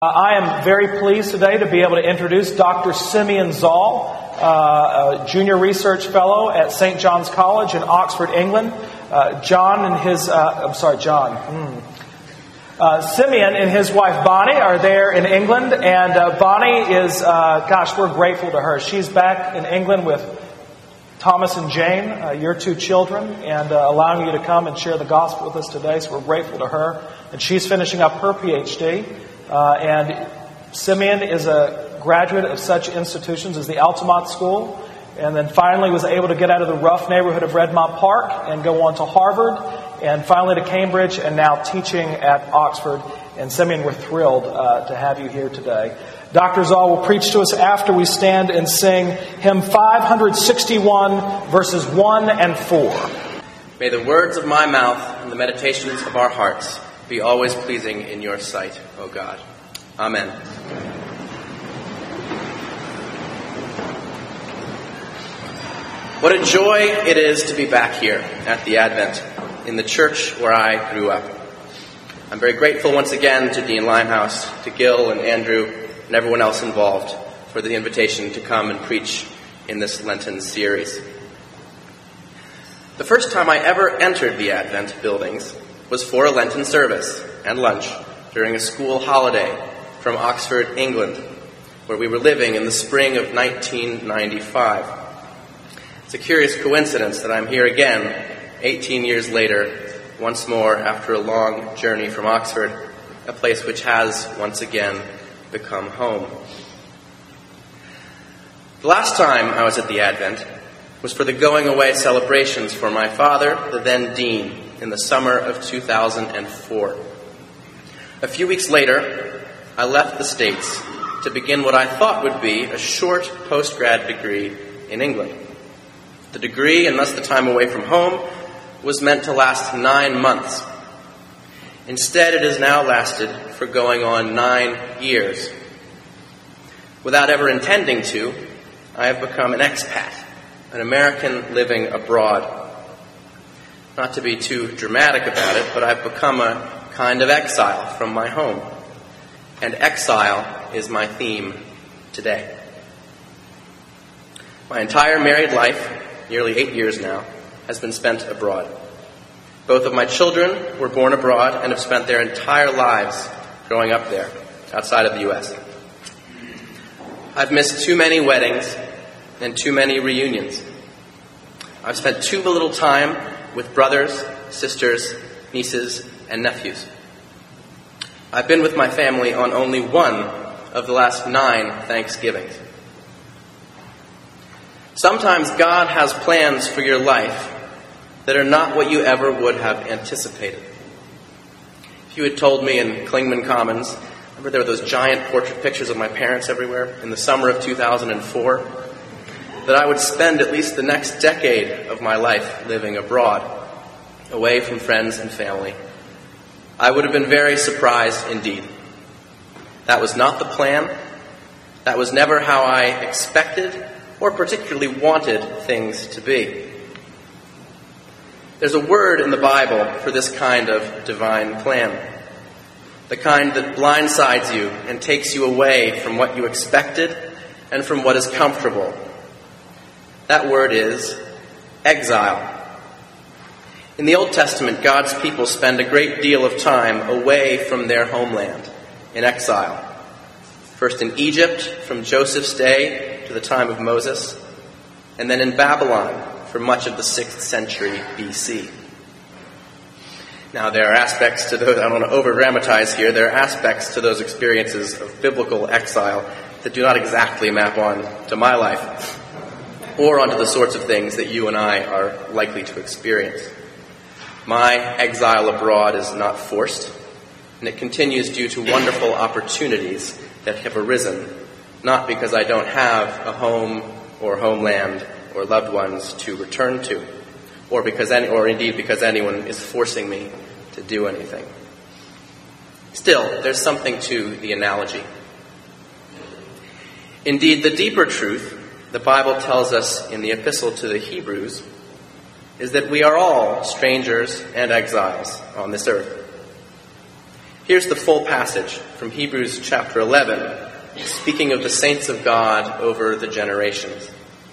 I am very pleased today to be able to introduce Dr. Simeon Zoll, a junior research fellow at St. John's College in Oxford, England. Simeon and his wife Bonnie are there in England, and Bonnie is, we're grateful to her. She's back in England with Thomas and Jane, your two children, and allowing you to come and share the gospel with us today, so we're grateful to her. And she's finishing up her PhD. And Simeon is a graduate of such institutions as the Altamont School, and then finally was able to get out of the rough neighborhood of Redmont Park and go on to Harvard, and finally to Cambridge, and now teaching at Oxford. And Simeon, we're thrilled to have you here today. Dr. Zoll will preach to us after we stand and sing hymn 561, verses 1 and 4. May the words of my mouth and the meditations of our hearts be always pleasing in your sight, O God. Amen. What a joy it is to be back here at the Advent, in the church where I grew up. I'm very grateful once again to Dean Limehouse, to Gil and Andrew, and everyone else involved for the invitation to come and preach in this Lenten series. The first time I ever entered the Advent buildings was for a Lenten service and lunch during a school holiday from Oxford, England, where we were living in the spring of 1995. It's a curious coincidence that I'm here again, 18 years later, once more after a long journey from Oxford, a place which has once again become home. The last time I was at the Advent was for the going away celebrations for my father, the then dean, in the summer of 2004. A few weeks later, I left the States to begin what I thought would be a short postgrad degree in England. The degree, and thus the time away from home, was meant to last 9 months. Instead, it has now lasted for going on 9 years. Without ever intending to, I have become an expat, an American living abroad. Not to be too dramatic about it, but I've become a kind of exile from my home. And exile is my theme today. My entire married life, nearly 8 years now, has been spent abroad. Both of my children were born abroad and have spent their entire lives growing up there, outside of the U.S. I've missed too many weddings and too many reunions. I've spent too little time with brothers, sisters, nieces, and nephews. I've been with my family on only one of the last 9 Thanksgivings. Sometimes God has plans for your life that are not what you ever would have anticipated. If you had told me in Clingman Commons, remember there were those giant portrait pictures of my parents everywhere in the summer of 2004, that I would spend at least the next decade of my life living abroad, away from friends and family, I would have been very surprised indeed. That was not the plan. That was never how I expected or particularly wanted things to be. There's a word in the Bible for this kind of divine plan, the kind that blindsides you and takes you away from what you expected and from what is comfortable. That word is exile. In the Old Testament, God's people spend a great deal of time away from their homeland, in exile. First in Egypt, from Joseph's day to the time of Moses, and then in Babylon for much of the 6th century BC. Now, there are aspects to those, I don't want to over-dramatize here, there are aspects to those experiences of biblical exile that do not exactly map on to my life, or onto the sorts of things that you and I are likely to experience. My exile abroad is not forced, and it continues due to wonderful opportunities that have arisen, not because I don't have a home or homeland or loved ones to return to, or indeed because anyone is forcing me to do anything. Still, there's something to the analogy. Indeed, the deeper truth the Bible tells us in the epistle to the Hebrews is that we are all strangers and exiles on this earth. Here's the full passage from Hebrews chapter 11, speaking of the saints of God over the generations.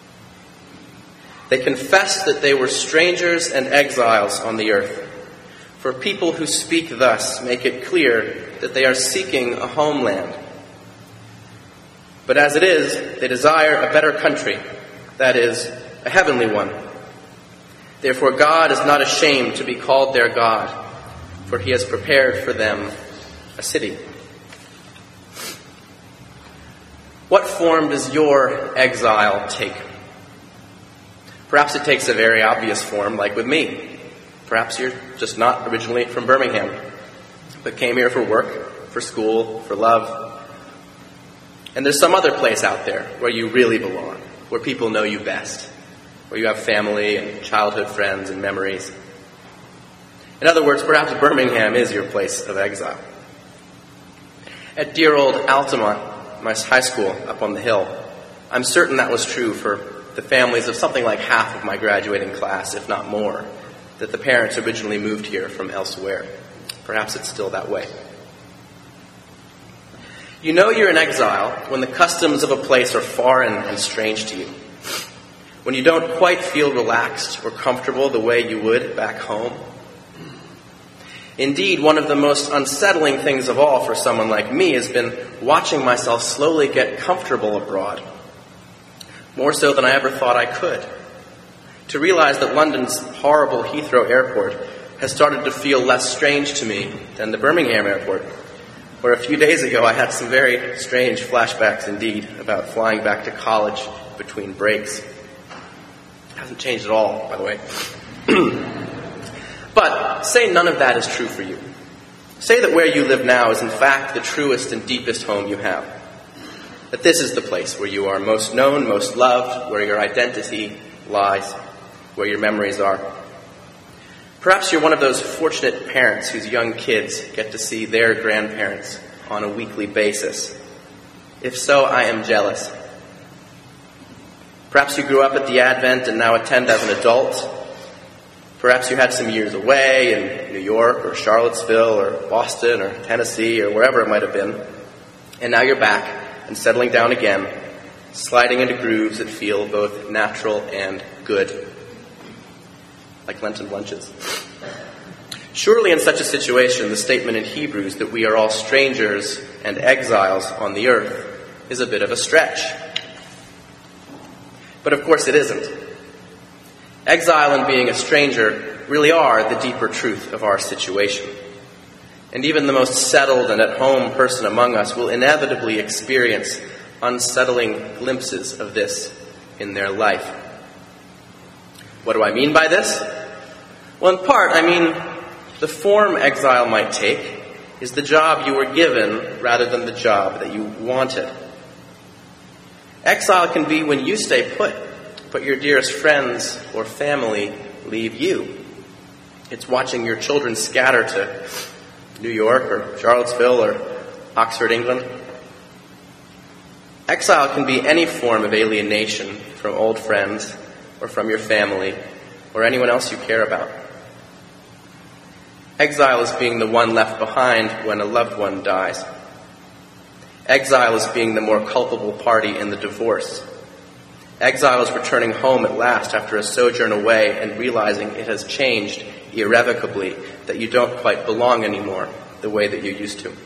They confessed that they were strangers and exiles on the earth. For people who speak thus make it clear that they are seeking a homeland. But as it is, they desire a better country, that is, a heavenly one. Therefore God is not ashamed to be called their God, for he has prepared for them a city. What form does your exile take? Perhaps it takes a very obvious form, like with me. Perhaps you're just not originally from Birmingham, but came here for work, for school, for love. And there's some other place out there where you really belong, where people know you best, where you have family and childhood friends and memories. In other words, perhaps Birmingham is your place of exile. At dear old Altamont, my high school up on the hill, I'm certain that was true for the families of something like half of my graduating class, if not more, that the parents originally moved here from elsewhere. Perhaps it's still that way. You know you're in exile when the customs of a place are foreign and strange to you. When you don't quite feel relaxed or comfortable the way you would back home. Indeed, one of the most unsettling things of all for someone like me has been watching myself slowly get comfortable abroad. More so than I ever thought I could. To realize that London's horrible Heathrow Airport has started to feel less strange to me than the Birmingham Airport, where a few days ago I had some very strange flashbacks indeed about flying back to college between breaks. It hasn't changed at all, by the way. But say none of that is true for you. Say that where you live now is in fact the truest and deepest home you have. That this is the place where you are most known, most loved, where your identity lies, where your memories are. Perhaps you're one of those fortunate parents whose young kids get to see their grandparents on a weekly basis. If so, I am jealous. Perhaps you grew up at the Advent and now attend as an adult. Perhaps you had some years away in New York or Charlottesville or Boston or Tennessee or wherever it might have been. And now you're back and settling down again, sliding into grooves that feel both natural and good, like Lenten lunches. Surely in such a situation, the statement in Hebrews that we are all strangers and exiles on the earth is a bit of a stretch. But of course it isn't. Exile and being a stranger really are the deeper truth of our situation. And even the most settled and at-home person among us will inevitably experience unsettling glimpses of this in their life. What do I mean by this? Well, in part, I mean the form exile might take is the job you were given rather than the job that you wanted. Exile can be when you stay put, but your dearest friends or family leave you. It's watching your children scatter to New York or Charlottesville or Oxford, England. Exile can be any form of alienation from old friends or from your family or anyone else you care about. Exile is being the one left behind when a loved one dies. Exile is being the more culpable party in the divorce. Exile is returning home at last after a sojourn away and realizing it has changed irrevocably, that you don't quite belong anymore the way that you used to.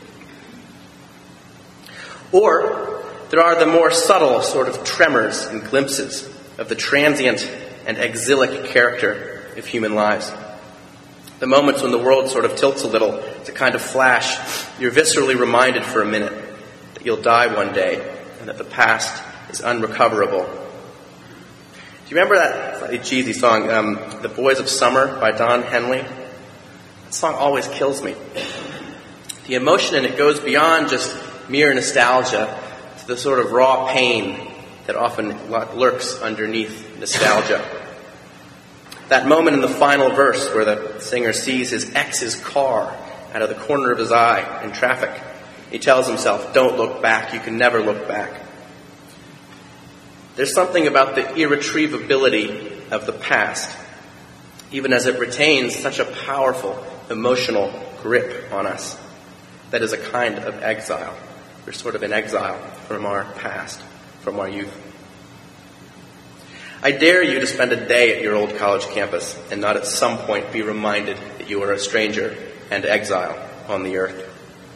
Or there are the more subtle sort of tremors and glimpses of the transient and exilic character of human lives. The moments when the world sort of tilts a little to kind of flash, you're viscerally reminded for a minute that you'll die one day and that the past is unrecoverable. Do you remember that slightly cheesy song, The Boys of Summer by Don Henley? That song always kills me. The emotion in it goes beyond just mere nostalgia to the sort of raw pain that often lurks underneath nostalgia. That moment in the final verse where the singer sees his ex's car out of the corner of his eye in traffic. He tells himself, don't look back, you can never look back. There's something about the irretrievability of the past, even as it retains such a powerful emotional grip on us. that is a kind of exile. We're sort of in exile from our past, from our youth. I dare you to spend a day at your old college campus and not at some point be reminded that you are a stranger and exile on the earth.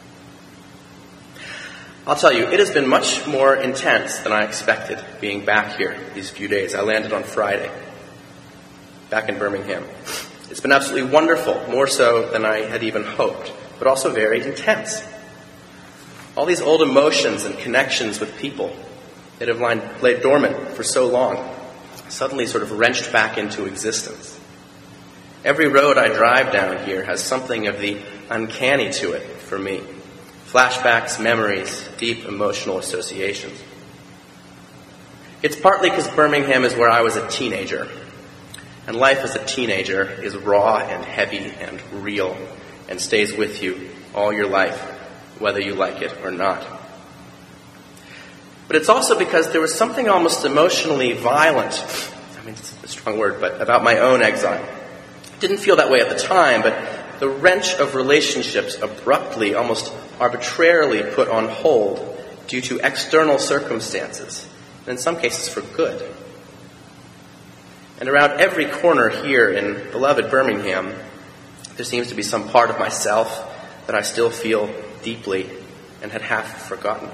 I'll tell you, it has been much more intense than I expected being back here these few days. I landed on Friday, back in Birmingham. It's been absolutely wonderful, more so than I had even hoped, but also very intense. All these old emotions and connections with people that have laid dormant for so long suddenly sort of wrenched back into existence. Every road I drive down here has something of the uncanny to it for me. Flashbacks, memories, deep emotional associations. It's partly because Birmingham is where I was a teenager. And life as a teenager is raw and heavy and real and stays with you all your life, whether you like it or not. But it's also because there was something almost emotionally violent, it's a strong word, but about my own exile. Didn't feel that way at the time, but the wrench of relationships abruptly, almost arbitrarily put on hold due to external circumstances, and in some cases for good. And around every corner here in beloved Birmingham, there seems to be some part of myself that I still feel deeply and had half forgotten.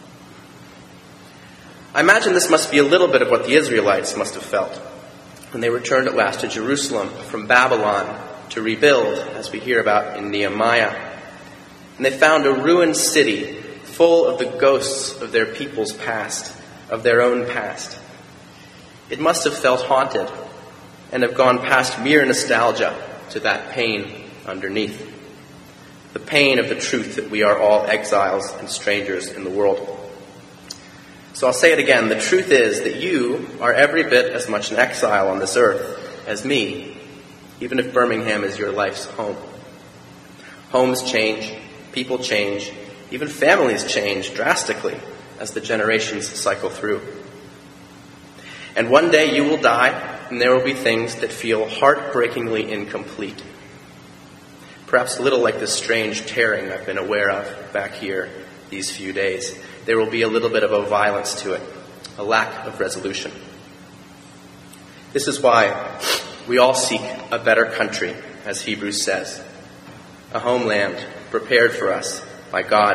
I imagine this must be a little bit of what the Israelites must have felt when they returned at last to Jerusalem from Babylon to rebuild, as we hear about in Nehemiah. And they found a ruined city full of the ghosts of their people's past, of their own past. It must have felt haunted and have gone past mere nostalgia to that pain underneath. The pain of the truth that we are all exiles and strangers in the world. So I'll say it again. The truth is that you are every bit as much an exile on this earth as me, even if Birmingham is your life's home. Homes change, people change, even families change drastically as the generations cycle through. And one day you will die, and there will be things that feel heartbreakingly incomplete. Perhaps a little like this strange tearing I've been aware of back here these few days. There will be a little bit of a violence to it, a lack of resolution. This is why we all seek a better country, as Hebrews says, a homeland prepared for us by God.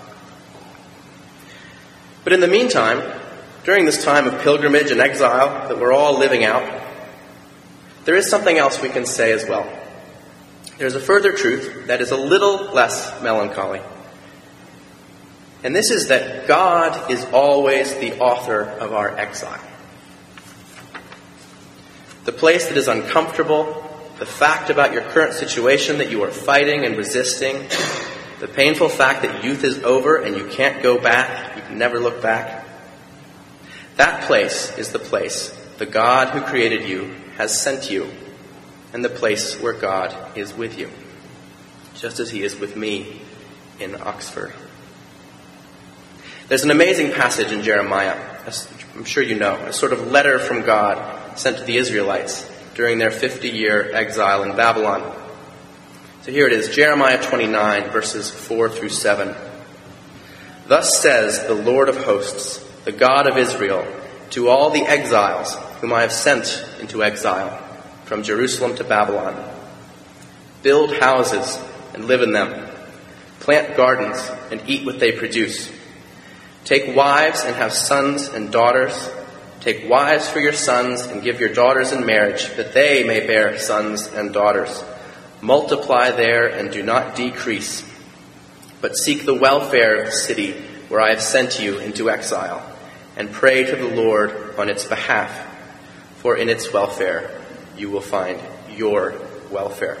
But in the meantime, during this time of pilgrimage and exile that we're all living out, there is something else we can say as well. There's a further truth that is a little less melancholy. And this is that God is always the author of our exile. The place that is uncomfortable, the fact about your current situation that you are fighting and resisting, the painful fact that youth is over and you can't go back, you can never look back. That place is the place the God who created you has sent you, and the place where God is with you, just as he is with me in Oxford. There's an amazing passage in Jeremiah, I'm sure you know, a sort of letter from God sent to the Israelites during their 50-year exile in Babylon. So here it is, Jeremiah 29, verses 4 through 7. Thus says the Lord of hosts, the God of Israel, to all the exiles whom I have sent into exile from Jerusalem to Babylon. Build houses and live in them. Plant gardens and eat what they produce. Take wives and have sons and daughters. Take wives for your sons and give your daughters in marriage, that they may bear sons and daughters. Multiply there and do not decrease, but seek the welfare of the city where I have sent you into exile, and pray to the Lord on its behalf, for in its welfare you will find your welfare.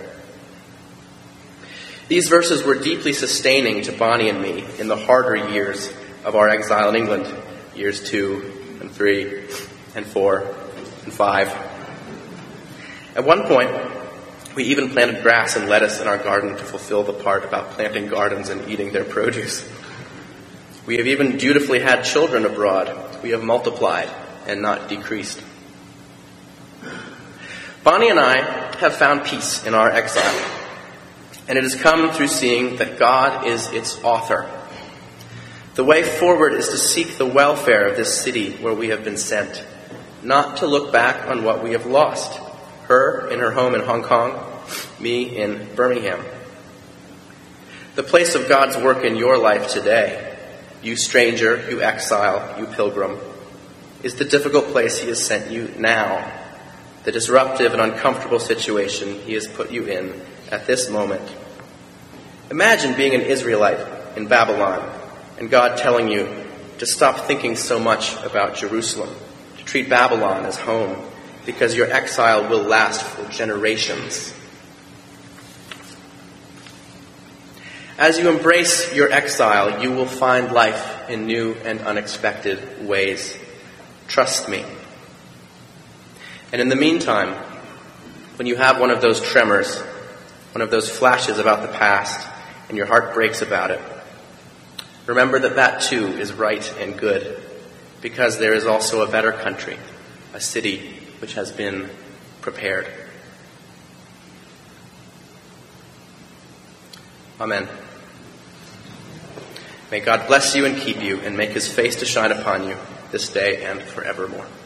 These verses were deeply sustaining to Bonnie and me in the harder years of our exile in England, years 2 and 3 and 4 and 5. At one point, we even planted grass and lettuce in our garden to fulfill the part about planting gardens and eating their produce. We have even dutifully had children abroad. We have multiplied and not decreased. Bonnie and I have found peace in our exile. And it has come through seeing that God is its author. The way forward is to seek the welfare of this city where we have been sent, not to look back on what we have lost. Her in her home in Hong Kong, me in Birmingham. The place of God's work in your life today, you stranger, you exile, you pilgrim, is the difficult place he has sent you now, the disruptive and uncomfortable situation he has put you in at this moment. Imagine being an Israelite in Babylon and God telling you to stop thinking so much about Jerusalem, to treat Babylon as home, because your exile will last for generations. As you embrace your exile, you will find life in new and unexpected ways. Trust me. And in the meantime, when you have one of those tremors, one of those flashes about the past, and your heart breaks about it, remember that that too is right and good, because there is also a better country, a city which has been prepared. Amen. May God bless you and keep you, and make his face to shine upon you this day and forevermore.